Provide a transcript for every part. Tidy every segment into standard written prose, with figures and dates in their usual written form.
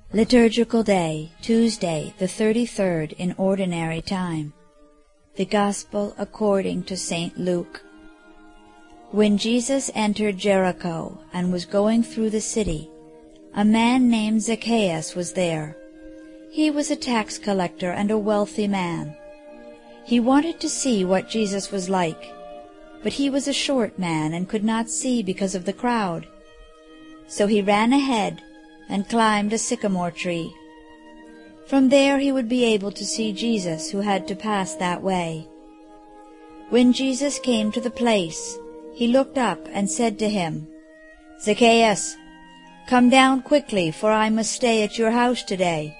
Liturgical Day, Tuesday, the 33rd in Ordinary Time. The Gospel according to St. Luke. When Jesus entered Jericho and was going through the city, a man named Zacchaeus was there. He was a tax collector and a wealthy man. He wanted to see what Jesus was like, but he was a short man and could not see because of the crowd. So he ran ahead and climbed a sycamore tree. From there he would be able to see Jesus, who had to pass that way. When Jesus came to the place, he looked up and said to him, "Zacchaeus, come down quickly, for I must stay at your house today."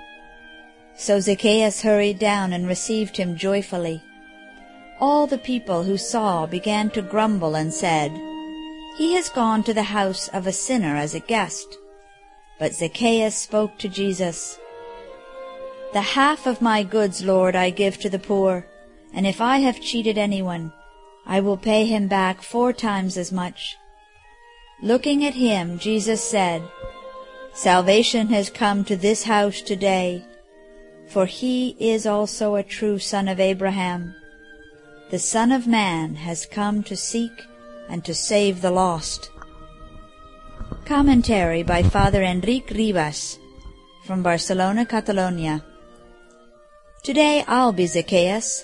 So Zacchaeus hurried down and received him joyfully. All the people who saw began to grumble and said, "He has gone to the house of a sinner as a guest." But Zacchaeus spoke to Jesus. "The half of my goods, Lord, I give to the poor, and if I have cheated anyone, I will pay him back 4 times as much." Looking at him, Jesus said, "Salvation has come to this house today, for he is also a true son of Abraham. The Son of Man has come to seek and to save the lost." Commentary by Father Enrique Rivas from Barcelona, Catalonia. Today I'll be Zacchaeus.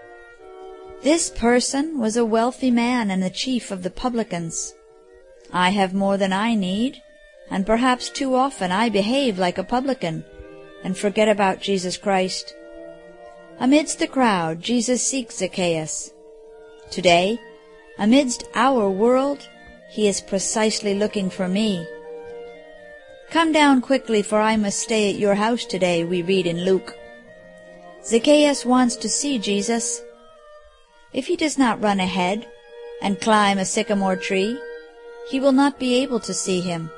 This person was a wealthy man and the chief of the publicans. I have more than I need, and perhaps too often I behave like a publican and forget about Jesus Christ. Amidst the crowd, Jesus seeks Zacchaeus. Today, amidst our world, he is precisely looking for me. "Come down quickly, for I must stay at your house today," we read in Luke. Zacchaeus wants to see Jesus. If he does not run ahead and climb a sycamore tree, he will not be able to see him.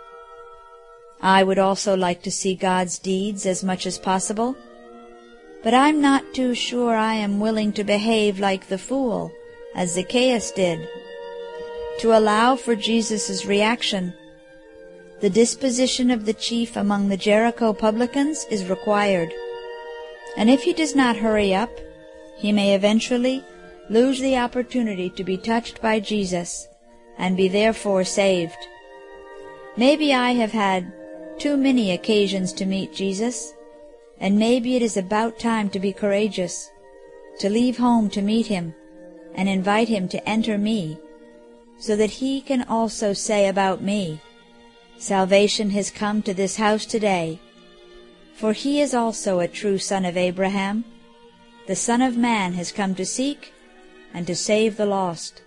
I would also like to see God's deeds as much as possible, but I'm not too sure I am willing to behave like the fool, as Zacchaeus did. To allow for Jesus' reaction, the disposition of the chief among the Jericho publicans is required, and if he does not hurry up, he may eventually lose the opportunity to be touched by Jesus and be therefore saved. Maybe I have had too many occasions to meet Jesus, and maybe it is about time to be courageous, to leave home to meet him and invite him to enter me, so that he can also say about me, "Salvation has come to this house today, for he is also a true son of Abraham. The Son of Man has come to seek and to save the lost."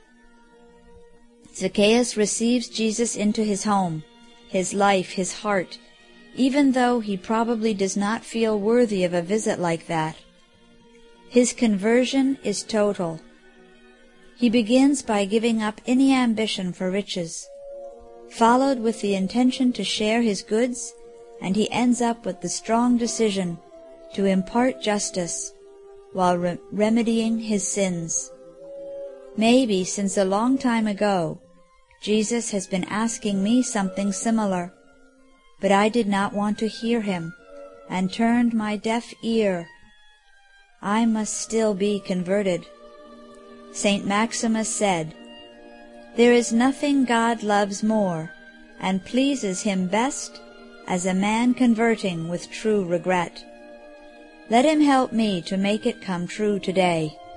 Zacchaeus receives Jesus into his home, his life, his heart, even though he probably does not feel worthy of a visit like that. His conversion is total. He begins by giving up any ambition for riches, followed with the intention to share his goods, and he ends up with the strong decision to impart justice while remedying his sins. Maybe since a long time ago, Jesus has been asking me something similar, but I did not want to hear him and turned my deaf ear. I must still be converted. St. Maximus said, "There is nothing God loves more and pleases him best as a man converting with true regret." Let him help me to make it come true today.